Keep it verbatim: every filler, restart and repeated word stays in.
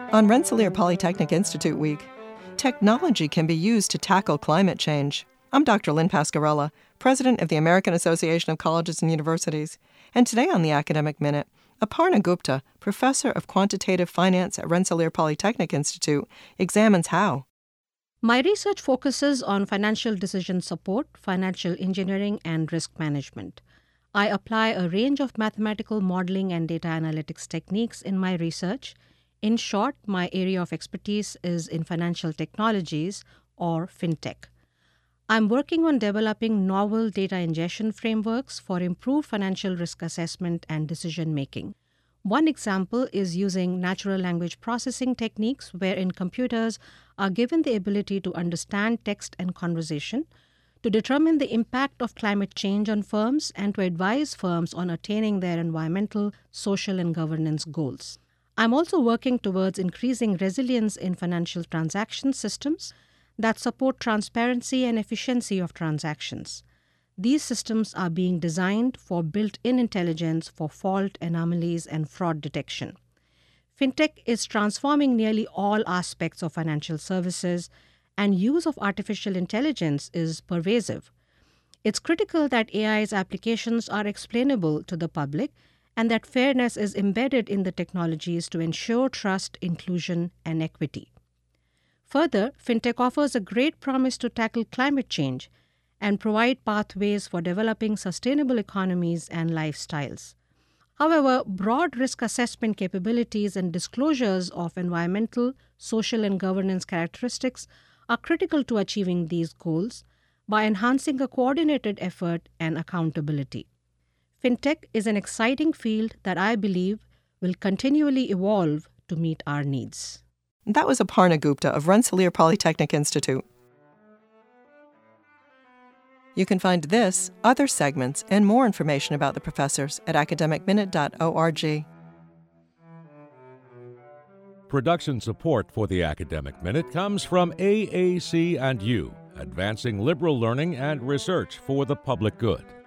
On Rensselaer Polytechnic Institute Week, technology can be used to tackle climate change. I'm Doctor Lynn Pascarella, President of the American Association of Colleges and Universities, and today on the Academic Minute, Aparna Gupta, Professor of Quantitative Finance at Rensselaer Polytechnic Institute, examines how. My research focuses on financial decision support, financial engineering, and risk management. I apply a range of mathematical modeling and data analytics techniques in my research. In short, my area of expertise is in financial technologies, or fintech. I'm working on developing novel data ingestion frameworks for improved financial risk assessment and decision making. One example is using natural language processing techniques wherein computers are given the ability to understand text and conversation, to determine the impact of climate change on firms, and to advise firms on attaining their environmental, social, and governance goals. I'm also working towards increasing resilience in financial transaction systems that support transparency and efficiency of transactions. These systems are being designed for built-in intelligence for fault, anomalies, and fraud detection. Fintech is transforming nearly all aspects of financial services, and use of artificial intelligence is pervasive. It's critical that A I's applications are explainable to the public and that fairness is embedded in the technologies to ensure trust, inclusion, and equity. Further, fintech offers a great promise to tackle climate change and provide pathways for developing sustainable economies and lifestyles. However, broad risk assessment capabilities and disclosures of environmental, social, and governance characteristics are critical to achieving these goals by enhancing a coordinated effort and accountability. Fintech is an exciting field that I believe will continually evolve to meet our needs. That was Aparna Gupta of Rensselaer Polytechnic Institute. You can find this, other segments, and more information about the professors at academic minute dot org. Production support for the Academic Minute comes from A A C and U, advancing liberal learning and research for the public good.